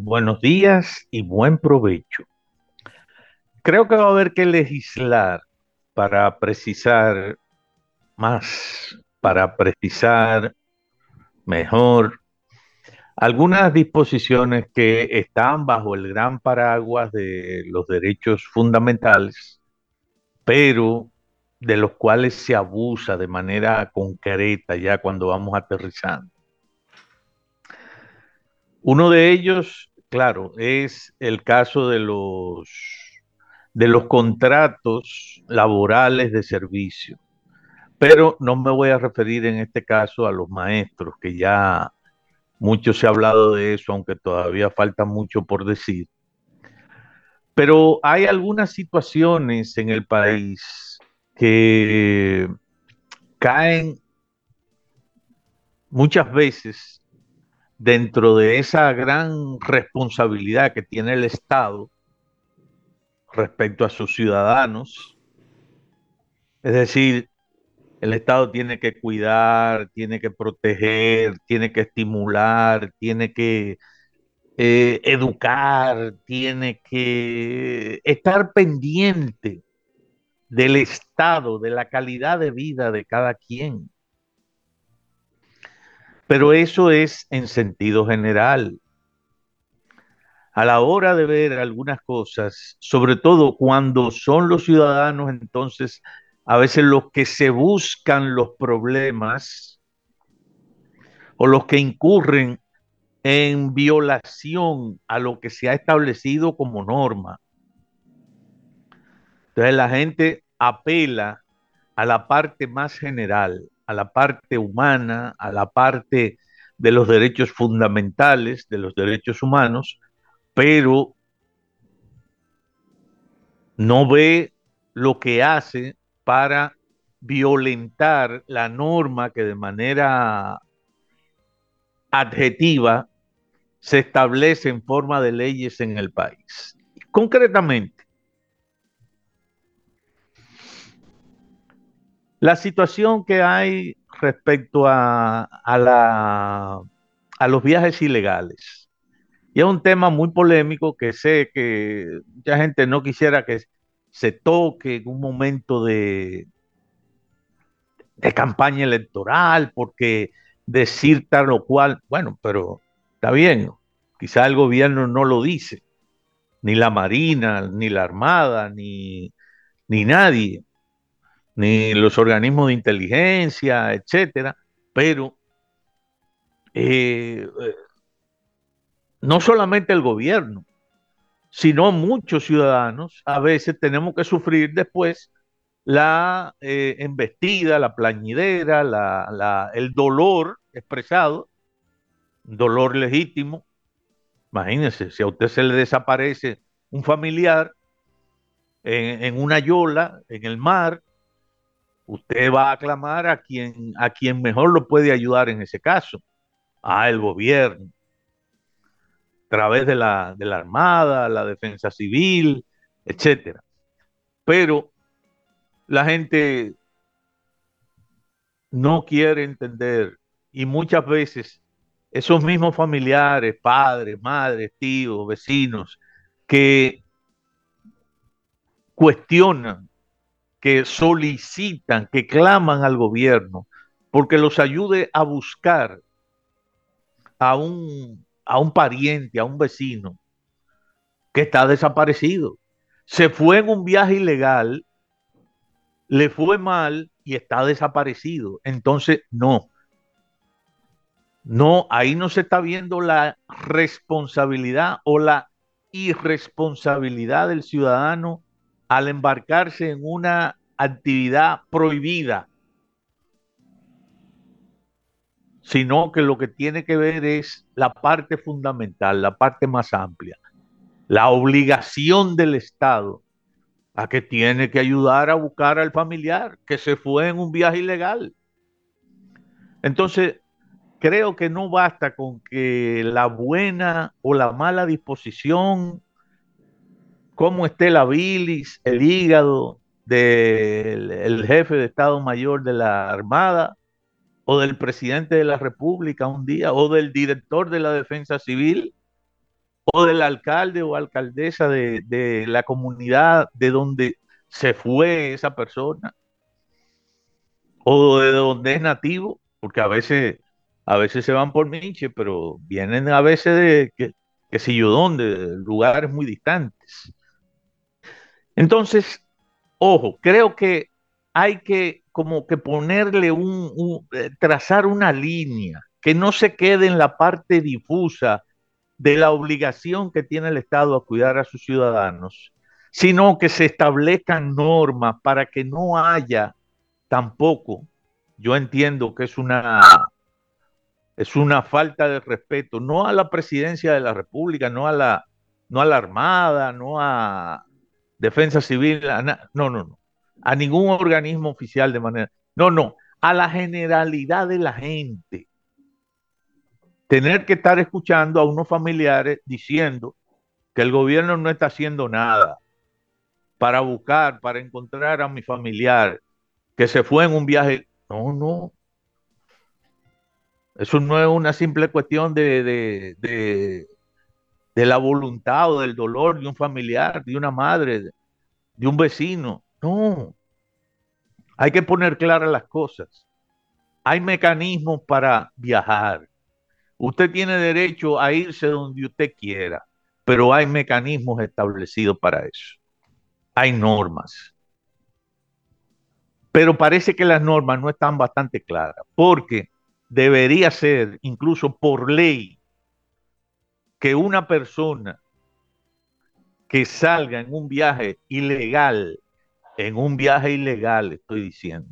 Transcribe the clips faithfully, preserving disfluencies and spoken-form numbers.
Buenos días y buen provecho. Creo que va a haber que legislar para precisar más, para precisar mejor algunas disposiciones que están bajo el gran paraguas de los derechos fundamentales, pero de los cuales se abusa de manera concreta ya cuando vamos aterrizando. Uno de ellos, claro, es el caso de los de los contratos laborales de servicio. Pero no me voy a referir en este caso a los maestros, que ya mucho se ha hablado de eso, aunque todavía falta mucho por decir. Pero hay algunas situaciones en el país que caen muchas veces dentro de esa gran responsabilidad que tiene el Estado respecto a sus ciudadanos. Es decir, el Estado tiene que cuidar, tiene que proteger, tiene que estimular, tiene que eh, educar, tiene que estar pendiente del estado, de la calidad de vida de cada quien. Pero eso es en sentido general. A la hora de ver algunas cosas, sobre todo cuando son los ciudadanos, entonces a veces los que se buscan los problemas o los que incurren en violación a lo que se ha establecido como norma. Entonces la gente apela a la parte más general, a la parte humana, a la parte de los derechos fundamentales, de los derechos humanos, pero no ve lo que hace para violentar la norma que de manera adjetiva se establece en forma de leyes en el país. Concretamente, la situación que hay respecto a, a, la, a los viajes ilegales. Y es un tema muy polémico que sé que mucha gente no quisiera que se toque en un momento de, de campaña electoral, porque decir tal o cual, bueno, pero está bien, quizá el gobierno no lo dice, ni la Marina, ni la Armada, ni, ni nadie, ni los organismos de inteligencia, etcétera, pero eh, no solamente el gobierno, sino muchos ciudadanos a veces tenemos que sufrir después la eh, embestida, la plañidera, la, la, el dolor expresado, dolor legítimo. Imagínense, si a usted se le desaparece un familiar en, en una yola, en el mar, usted va a clamar a quien, a quien mejor lo puede ayudar en ese caso, a el gobierno, a través de la, de la Armada, la Defensa Civil, etcétera. Pero la gente no quiere entender y muchas veces esos mismos familiares, padres, madres, tíos, vecinos, que cuestionan, que solicitan, que claman al gobierno porque los ayude a buscar a un, a un pariente, a un vecino que está desaparecido. Se fue en un viaje ilegal, le fue mal y está desaparecido. Entonces, no, no, ahí no se está viendo la responsabilidad o la irresponsabilidad del ciudadano al embarcarse en una actividad prohibida, sino que lo que tiene que ver es la parte fundamental, la parte más amplia, la obligación del Estado a que tiene que ayudar a buscar al familiar que se fue en un viaje ilegal. Entonces, creo que no basta con que la buena o la mala disposición, cómo esté la bilis, el hígado del el jefe de Estado Mayor de la Armada o del presidente de la República un día o del director de la Defensa Civil, o del alcalde o alcaldesa de, de la comunidad de donde se fue esa persona, o de donde es nativo, porque a veces, a veces se van por Minche, pero vienen a veces de que, que sé yo dónde, lugares muy distantes. Entonces, ojo, creo que hay que como que ponerle un, un- eh, trazar una línea que no se quede en la parte difusa de la obligación que tiene el Estado a cuidar a sus ciudadanos, sino que se establezcan normas para que no haya tampoco, yo entiendo que es una, es una falta de respeto, no a la presidencia de la República, no a la, no a la Armada, no a Defensa Civil, a na- no, no, no, a ningún organismo oficial de manera, no, no, a la generalidad de la gente. Tener que estar escuchando a unos familiares diciendo que el gobierno no está haciendo nada para buscar, para encontrar a mi familiar que se fue en un viaje. No, no, eso no es una simple cuestión de, de, de, de la voluntad o del dolor de un familiar, de una madre, de, de un vecino. No, hay que poner claras las cosas. Hay mecanismos para viajar. Usted tiene derecho a irse donde usted quiera, pero hay mecanismos establecidos para eso. Hay normas. Pero parece que las normas no están bastante claras, porque debería ser, incluso por ley, que una persona que salga en un viaje ilegal, en un viaje ilegal, estoy diciendo,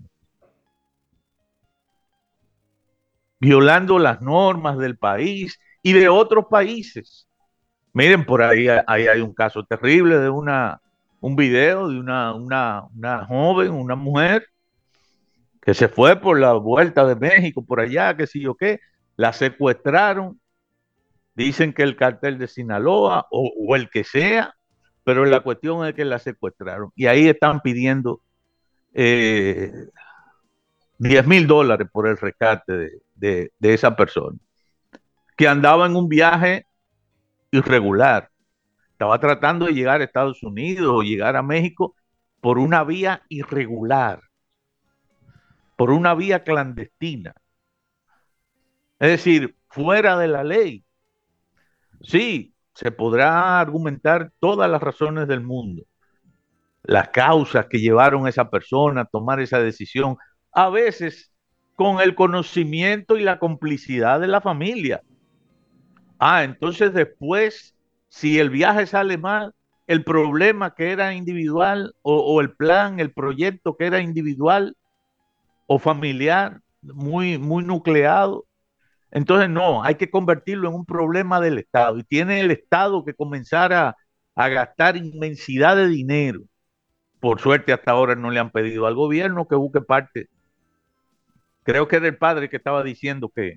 violando las normas del país y de otros países. Miren, por ahí, ahí hay un caso terrible de una, un video de una, una, una joven, una mujer, que se fue por la vuelta de México, por allá, qué sé yo qué, la secuestraron, dicen que el cartel de Sinaloa o, o el que sea, pero la cuestión es que la secuestraron y ahí están pidiendo eh, diez mil dólares por el rescate de, de, de esa persona, que andaba en un viaje irregular, estaba tratando de llegar a Estados Unidos o llegar a México por una vía irregular, por una vía clandestina, es decir, fuera de la ley. Sí, se podrá argumentar todas las razones del mundo, las causas que llevaron a esa persona a tomar esa decisión, a veces con el conocimiento y la complicidad de la familia. Ah, entonces después, si el viaje sale mal, el problema que era individual o, o el plan, el proyecto que era individual o familiar, muy, muy nucleado, entonces no, hay que convertirlo en un problema del Estado y tiene el Estado que comenzar a, a gastar inmensidad de dinero. Por suerte hasta ahora no le han pedido al gobierno que busque parte. Creo que era el padre que estaba diciendo que,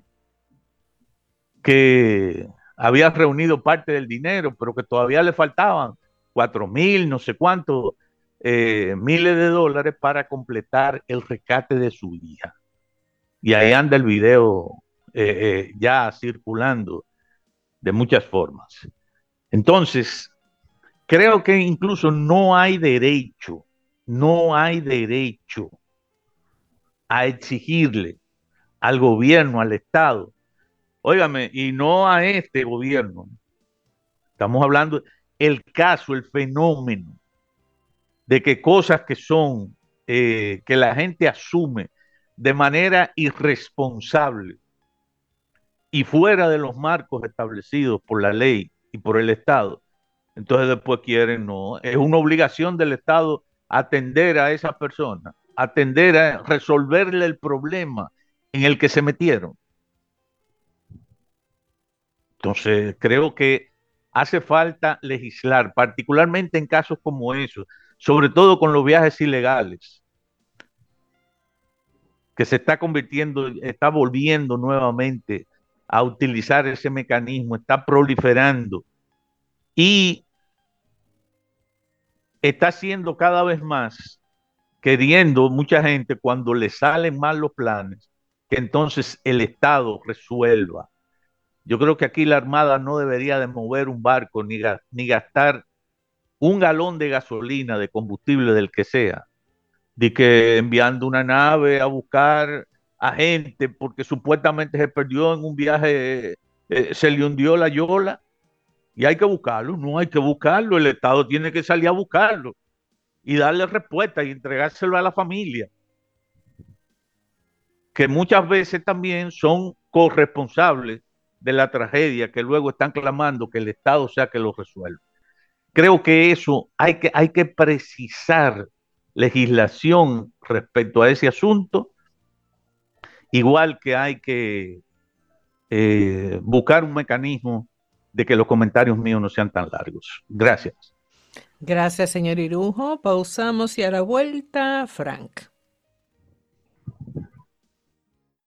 que había reunido parte del dinero, pero que todavía le faltaban cuatro mil, no sé cuántos eh, miles de dólares para completar el rescate de su hija. Y ahí anda el video eh, eh, ya circulando de muchas formas. Entonces, creo que incluso no hay derecho, no hay derecho a exigirle al gobierno, al Estado, óigame, y no a este gobierno, estamos hablando el caso, el fenómeno de que cosas que son, eh, que la gente asume de manera irresponsable y fuera de los marcos establecidos por la ley y por el Estado, entonces después quieren, no, es una obligación del Estado atender a esa persona, atender a resolverle el problema en el que se metieron. Entonces, creo que hace falta legislar, particularmente en casos como esos, sobre todo con los viajes ilegales, que se está convirtiendo, está volviendo nuevamente a utilizar ese mecanismo, está proliferando y está haciendo cada vez más, queriendo mucha gente cuando le salen mal los planes, que entonces el Estado resuelva. Yo creo que aquí la Armada no debería de mover un barco ni, ga- ni gastar un galón de gasolina, de combustible, del que sea, de que enviando una nave a buscar a gente porque supuestamente se perdió en un viaje, eh, se le hundió la yola y hay que buscarlo. No hay que buscarlo, el Estado tiene que salir a buscarlo y darle respuesta y entregárselo a la familia, que muchas veces también son corresponsables de la tragedia, que luego están clamando que el Estado sea que lo resuelva. Creo que eso hay que, hay que precisar legislación respecto a ese asunto, igual que hay que eh, buscar un mecanismo de que los comentarios míos no sean tan largos. Gracias. Gracias, señor Irujo. Pausamos y a la vuelta, Frank.